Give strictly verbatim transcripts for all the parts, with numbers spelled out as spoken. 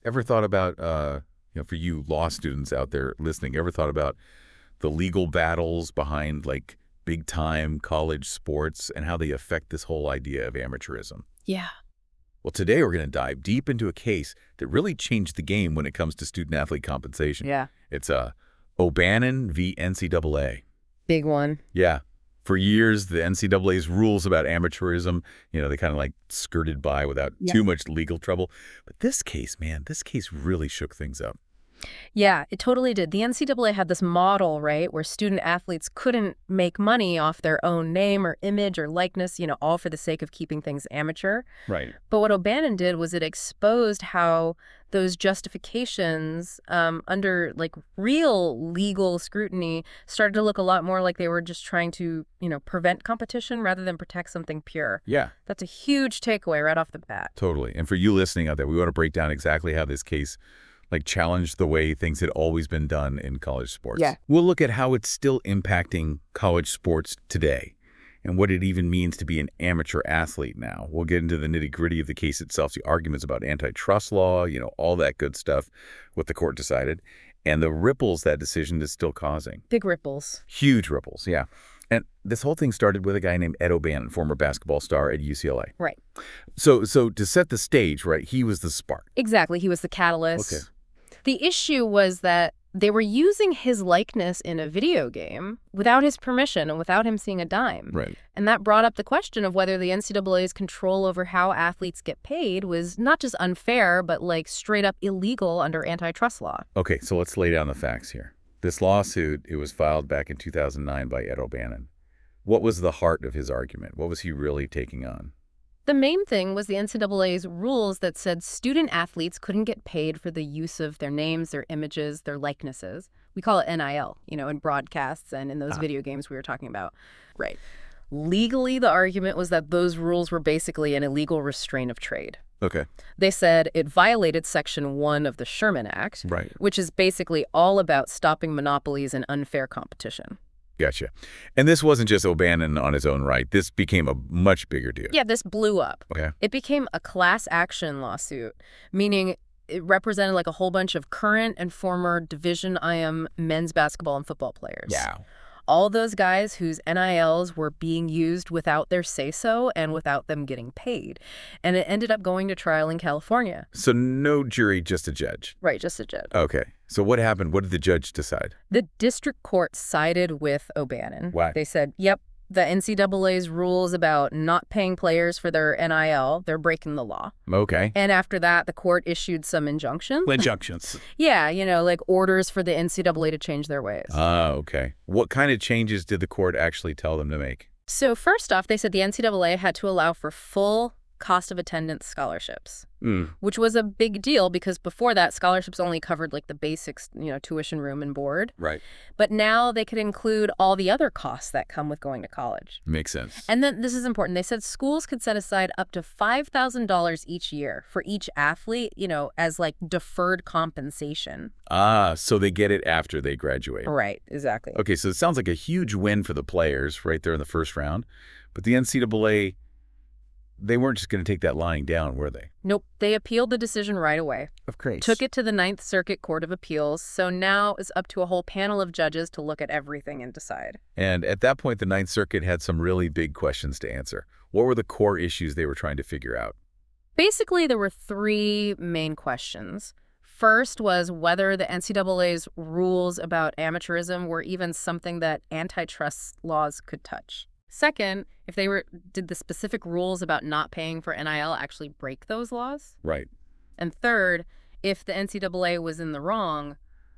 Ever thought about, uh, you know, for you law students out there listening, ever thought about the legal battles behind like big time college sports and how they affect this whole idea of amateurism? Yeah. Well, today we're going to dive deep into a case that really changed the game when it comes to student-athlete compensation. Yeah. It's uh, O'Bannon v. N C double A. Big one. Yeah. For years, the N C double A's rules about amateurism, you know, they kind of like skirted by without Yeah. too much legal trouble. But this case, man, this case really shook things up. Yeah, it totally did. The N C double A had this model, right, where student athletes couldn't make money off their own name or image or likeness, you know, all for the sake of keeping things amateur. Right. But what O'Bannon did was it exposed how those justifications um, under like real legal scrutiny started to look a lot more like they were just trying to, you know, prevent competition rather than protect something pure. Yeah, That's a huge takeaway right off the bat. totally. And for you listening out there, we want to break down exactly how this case like challenged the way things had always been done in college sports. Yeah. We'll look at how it's still impacting college sports today and what it even means to be an amateur athlete now. We'll get into the nitty-gritty of the case itself, the arguments about antitrust law, you know, all that good stuff, what the court decided, and the ripples that decision is still causing. Big ripples. Huge ripples, yeah. And this whole thing started with a guy named Ed O'Bannon, former basketball star at U C L A. Right. So, so to set the stage, right, he was the spark. Exactly. He was the catalyst. Okay. The issue was that they were using his likeness in a video game without his permission and without him seeing a dime. Right. And that brought up the question of whether the N C double A's control over how athletes get paid was not just unfair, but like straight up illegal under antitrust law. Okay, so let's lay down the facts here. This lawsuit, it was filed back in two thousand nine by Ed O'Bannon. What was the heart of his argument? What was he really taking on? The main thing was the N C double A's rules that said student athletes couldn't get paid for the use of their names, their images, their likenesses. We call it N I L, you know, in broadcasts and in those Ah. video games we were talking about. Right. Legally, the argument was that those rules were basically an illegal restraint of trade. Okay. They said it violated Section one of the Sherman Act, Right. which is basically all about stopping monopolies and unfair competition. Gotcha. And this wasn't just O'Bannon on his own right. This became a much bigger deal. Yeah, this blew up. Okay. It became a class action lawsuit, meaning it represented like a whole bunch of current and former Division I M men's basketball and football players. Yeah. All those guys whose N I Ls were being used without their say-so and without them getting paid. And it ended up going to trial in California. So no jury, just a judge. Right, just a judge. Okay. So what happened? What did the judge decide? The district court sided with O'Bannon. Why? They said, yep, the N C double A's rules about not paying players for their N I L, they're breaking the law. Okay. And after that, the court issued some injunctions. Injunctions. Yeah, you know, like orders for the N C double A to change their ways. Ah, okay. What kind of changes did the court actually tell them to make? So first off, they said the N C double A had to allow for full cost of attendance scholarships, Mm. which was a big deal because before that, scholarships only covered like the basics, you know, tuition, room, and board. Right. But now they could include all the other costs that come with going to college. Makes sense. And then this is important. They said schools could set aside up to five thousand dollars each year for each athlete, you know, as like deferred compensation. Ah, so they get it after they graduate. Right, exactly. Okay, so it sounds like a huge win for the players right there in the first round. But the N C double A, they weren't just going to take that lying down, were they? Nope, they appealed the decision right away. Of course. Took it to the Ninth Circuit Court of Appeals, so now it's up to a whole panel of judges to look at everything and decide. And at that point, the Ninth Circuit had some really big questions to answer. What were the core issues they were trying to figure out? Basically, there were three main questions. First was whether the N C double A's rules about amateurism were even something that antitrust laws could touch. Second, if they were did the specific rules about not paying for N I L actually break those laws? Right. And third, if the N C double A was in the wrong,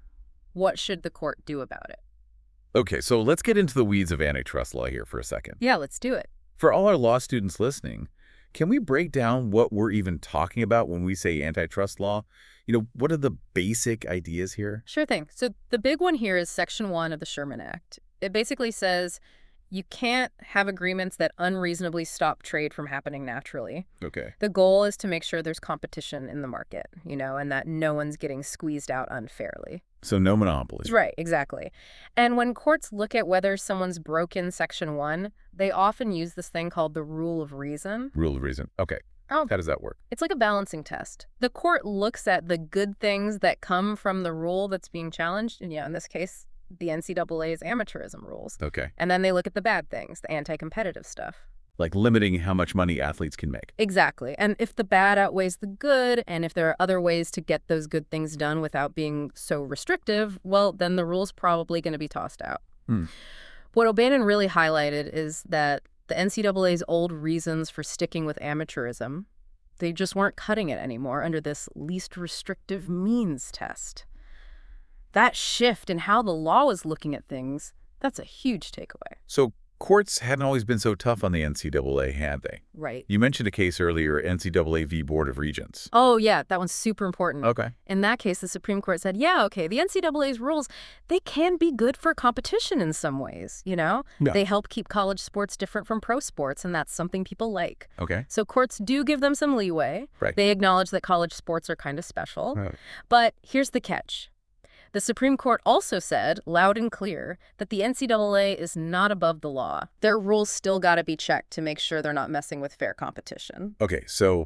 what should the court do about it? Okay, so let's get into the weeds of antitrust law here for a second. Yeah, let's do it. For all our law students listening, can we break down what we're even talking about when we say antitrust law? You know, what are the basic ideas here? Sure thing. So the big one here is Section one of the Sherman Act. It basically says you can't have agreements that unreasonably stop trade from happening naturally. Okay. The goal is to make sure there's competition in the market, you know, and that no one's getting squeezed out unfairly. So no monopoly. Right, exactly. And when courts look at whether someone's broken Section one, they often use this thing called the rule of reason. Rule of reason. Okay. Oh, How does that work? it's like a balancing test. The court looks at the good things that come from the rule that's being challenged, and yeah, in this case, the N C double A's amateurism rules. Okay. And then they look at the bad things, the anti-competitive stuff. Like limiting how much money athletes can make. Exactly. And if the bad outweighs the good, and if there are other ways to get those good things done without being so restrictive, well, then the rule's probably going to be tossed out. Hmm. What O'Bannon really highlighted is that the N C double A's old reasons for sticking with amateurism, they just weren't cutting it anymore under this least restrictive means test. That shift in how the law was looking at things, that's a huge takeaway. So courts hadn't always been so tough on the N C double A, had they? Right. You mentioned a case earlier, N C double A v. Board of Regents. Oh, yeah, that one's super important. Okay. In that case, the Supreme Court said, yeah, okay, the N C double A's rules, they can be good for competition in some ways, you know? Yeah. They help keep college sports different from pro sports, and that's something people like. Okay. So courts do give them some leeway. Right. They acknowledge that college sports are kind of special. Right. But here's the catch. The Supreme Court also said, loud and clear, that the N C double A is not above the law. Their rules still got to be checked to make sure they're not messing with fair competition. Okay, so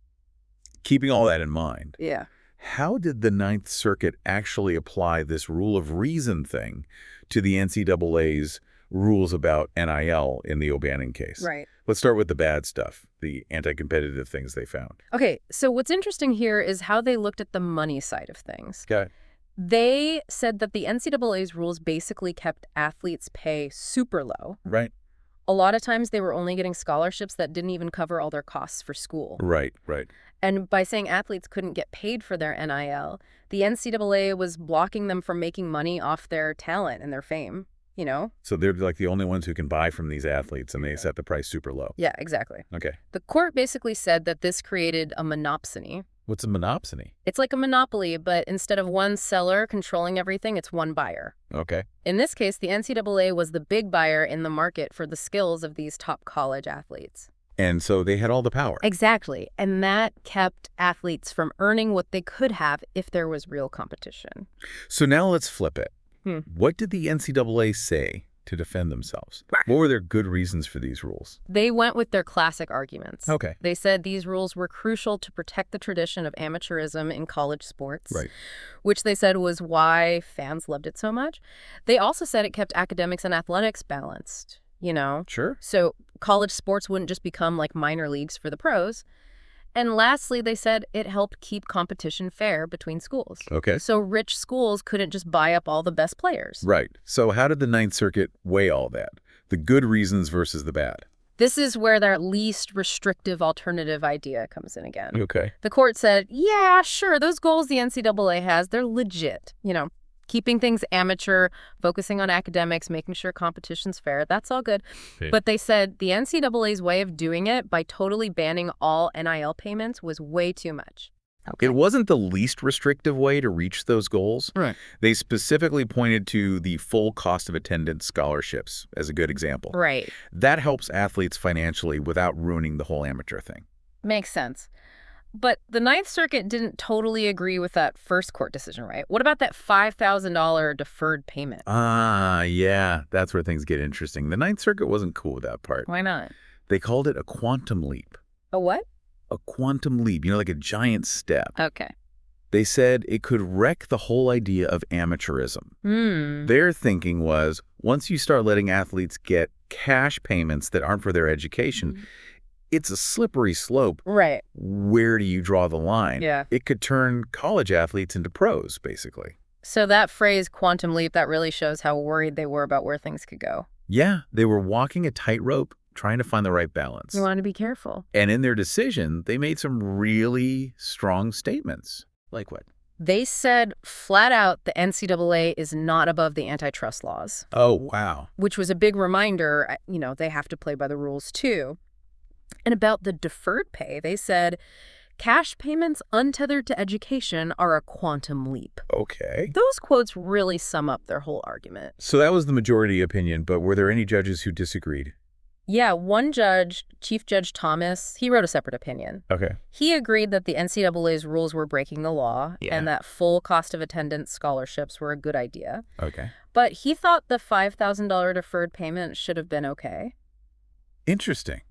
keeping all that in mind, Yeah. how did the Ninth Circuit actually apply this rule of reason thing to the N C double A's rules about N I L in the O'Bannon case? Right. Let's start with the bad stuff, the anti-competitive things they found. Okay, so what's interesting here is how they looked at the money side of things. Okay. They said that the N C double A's rules basically kept athletes' pay super low. Right. A lot of times they were only getting scholarships that didn't even cover all their costs for school. Right, right. And by saying athletes couldn't get paid for their N I L, the N C double A was blocking them from making money off their talent and their fame, you know? So they're like the only ones who can buy from these athletes, and they set the price super low. Yeah, exactly. Okay. The court basically said that this created a monopsony. What's a monopsony? It's like a monopoly, but instead of one seller controlling everything, it's one buyer. Okay. In this case, the N C double A was the big buyer in the market for the skills of these top college athletes. And so they had all the power. Exactly. And that kept athletes from earning what they could have if there was real competition. So now let's flip it. Hmm. What did the N C double A say to defend themselves? What were their good reasons for these rules? They went with their classic arguments. Okay. They said these rules were crucial to protect the tradition of amateurism in college sports, Right. which they said was why fans loved it so much. They also said it kept academics and athletics balanced, you know? Sure. So college sports wouldn't just become like minor leagues for the pros. And lastly, they said it helped keep competition fair between schools. Okay. So rich schools couldn't just buy up all the best players. Right. So how did the Ninth Circuit weigh all that? The good reasons versus the bad? This is where their least restrictive alternative idea comes in again. Okay. The court said, yeah, sure, those goals the N C double A has, they're legit. You know, keeping things amateur, focusing on academics, making sure competition's fair, that's all good. Okay. But they said the N C double A's way of doing it by totally banning all N I L payments was way too much. It wasn't the least restrictive way to reach those goals. Right. They specifically pointed to the full cost of attendance scholarships as a good example. Right. That helps athletes financially without ruining the whole amateur thing. Makes sense. But the Ninth Circuit didn't totally agree with that first court decision, right? What about that five thousand dollar deferred payment? Ah, yeah, that's where things get interesting. The Ninth Circuit wasn't cool with that part. Why not? They called it a quantum leap. A what? A quantum leap, you know, like a giant step. Okay. They said it could wreck the whole idea of amateurism. Hmm. Their thinking was, once you start letting athletes get cash payments that aren't for their education, Mm-hmm. it's a slippery slope. Right. Where do you draw the line? Yeah. It could turn college athletes into pros, basically. So that phrase, quantum leap, that really shows how worried they were about where things could go. Yeah, they were walking a tightrope, trying to find the right balance. You want to be careful. And in their decision, they made some really strong statements. Like what? They said flat out the N C double A is not above the antitrust laws, Oh, wow. which was a big reminder, you know, they have to play by the rules too. And about the deferred pay, they said cash payments untethered to education are a quantum leap. Okay. Those quotes really sum up their whole argument. So that was the majority opinion, but were there any judges who disagreed? Yeah, one judge, Chief Judge Thomas, he wrote a separate opinion. Okay. He agreed that the N C double A's rules were breaking the law Yeah. and that full cost of attendance scholarships were a good idea. Okay. But he thought the five thousand dollar deferred payment should have been okay. Interesting.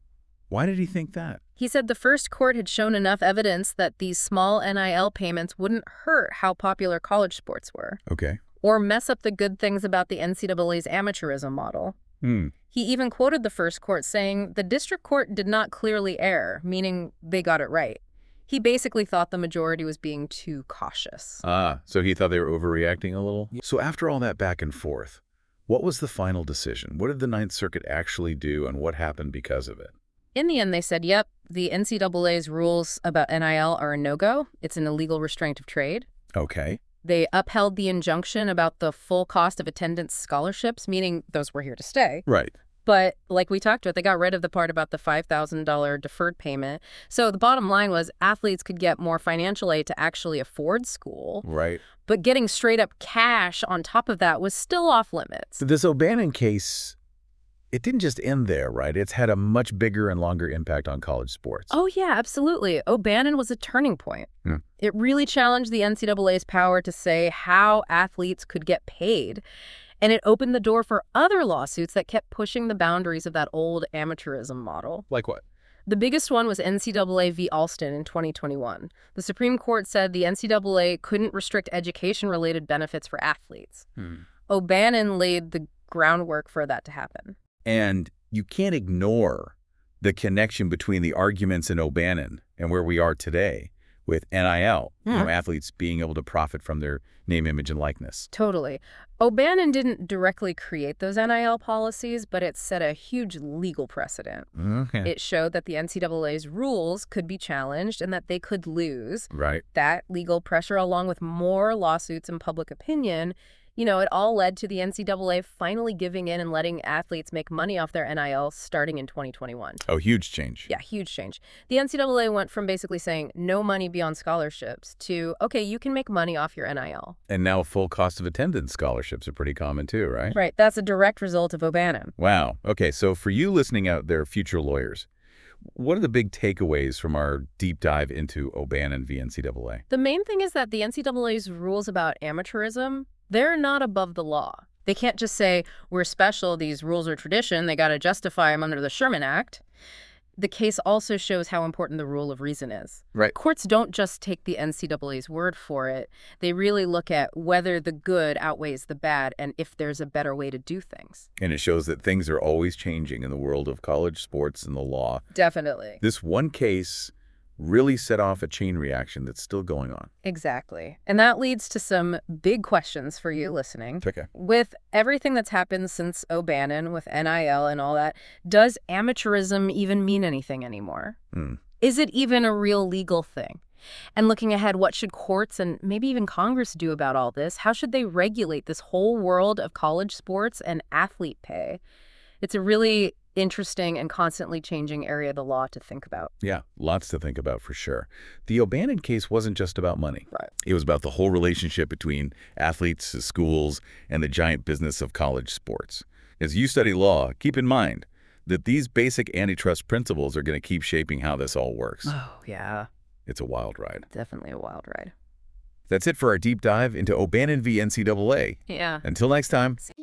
Why did he think that? He said the first court had shown enough evidence that these small N I L payments wouldn't hurt how popular college sports were, Okay. or mess up the good things about the N C double A's amateurism model. Hmm. He even quoted the first court saying the district court did not clearly err, meaning they got it right. He basically thought the majority was being too cautious. Ah, so he thought they were overreacting a little? So after all that back and forth, what was the final decision? What did the Ninth Circuit actually do, and what happened because of it? In the end, they said, yep, the N C double A's rules about N I L are a no-go. It's an illegal restraint of trade. Okay. They upheld the injunction about the full cost of attendance scholarships, meaning those were here to stay. Right. But like we talked about, they got rid of the part about the five thousand dollar deferred payment. So the bottom line was athletes could get more financial aid to actually afford school. Right. But getting straight up cash on top of that was still off limits. So this O'Bannon case, it didn't just end there, right? It's had a much bigger and longer impact on college sports. Oh, yeah, absolutely. O'Bannon was a turning point. Hmm. It really challenged the N C double A's power to say how athletes could get paid. And it opened the door for other lawsuits that kept pushing the boundaries of that old amateurism model. Like what? The biggest one was N C double A v. Alston in twenty twenty-one. The Supreme Court said the N C double A couldn't restrict education-related benefits for athletes. Hmm. O'Bannon laid the groundwork for that to happen. And you can't ignore the connection between the arguments in O'Bannon and where we are today with N I L, you know, athletes being able to profit from their name, image, and likeness. Totally. O'Bannon didn't directly create those N I L policies, but it set a huge legal precedent. Okay. It showed that the N C double A's rules could be challenged and that they could lose. Right. That legal pressure, along with more lawsuits and public opinion, you know, it all led to the N C double A finally giving in and letting athletes make money off their N I L starting in twenty twenty-one. Oh, huge change. Yeah, huge change. The N C double A went from basically saying no money beyond scholarships to, okay, you can make money off your N I L. And now full cost of attendance scholarships are pretty common too, right? Right. That's a direct result of O'Bannon. Wow. Okay, so for you listening out there, future lawyers, what are the big takeaways from our deep dive into O'Bannon v. N C double A? The main thing is that the N C double A's rules about amateurism, they're not above the law. They can't just say, we're special, these rules are tradition, they got to justify them under the Sherman Act. The case also shows how important the rule of reason is. Right. Courts don't just take the N C double A's word for it. They really look at whether the good outweighs the bad and if there's a better way to do things. And it shows that things are always changing in the world of college sports and the law. Definitely. This one case really set off a chain reaction that's still going on. Exactly. And that leads to some big questions for you listening. Okay. With everything that's happened since O'Bannon, with N I L and all that, does amateurism even mean anything anymore? Hmm. Is it even a real legal thing? And looking ahead, what should courts and maybe even Congress do about all this? How should they regulate this whole world of college sports and athlete pay? It's a really interesting and constantly changing area of the law to think about. Yeah, lots to think about for sure. The O'Bannon case wasn't just about money. Right. It was about the whole relationship between athletes, schools, and the giant business of college sports. As you study law, keep in mind that these basic antitrust principles are going to keep shaping how this all works. Oh, yeah. It's a wild ride. Definitely a wild ride. That's it for our deep dive into O'Bannon v. N C double A. Yeah. Until next time.